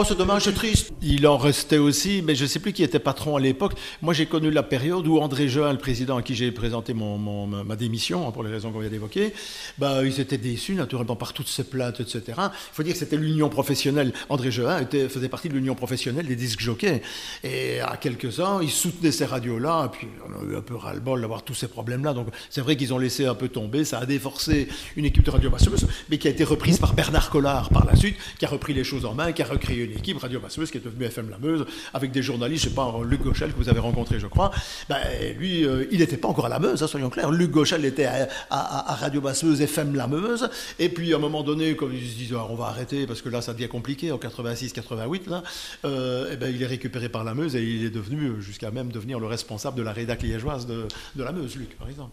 Oh, c'est dommage, c'est triste. Il en restait aussi, mais je ne sais plus qui était patron à l'époque. Moi, j'ai connu la période où André Jehan, le président à qui j'ai présenté ma démission, hein, pour les raisons qu'on vient d'évoquer, bah, ils étaient déçus, naturellement, par toutes ces plaintes, etc. Il faut dire que c'était l'union professionnelle. André Jehan faisait partie de l'union professionnelle des disques jockeys. Et à quelques-uns, ils soutenaient ces radios-là, et puis on a eu un peu ras-le-bol d'avoir tous ces problèmes-là. Donc, c'est vrai qu'ils ont laissé un peu tomber. Ça a déforcé une équipe de Radio Basseuse, mais qui a été reprise par Bernard Collard par la suite, qui a repris les choses en main, qui a recréé une équipe Radio Basseuse qui est devenue FM La Meuse avec des journalistes, je sais pas, Luc Gauchel que vous avez rencontré, je crois. Ben, lui, il n'était pas encore à La Meuse, hein, soyons clairs. Luc Gauchel était à Radio Basseuse, FM La Meuse, et puis à un moment donné, comme ils se disent, ah, on va arrêter parce que là, ça devient compliqué en 86-88, là, et ben, il est récupéré par La Meuse et il est devenu, jusqu'à même devenir le responsable de la rédac liégeoise de La Meuse, Luc, par exemple.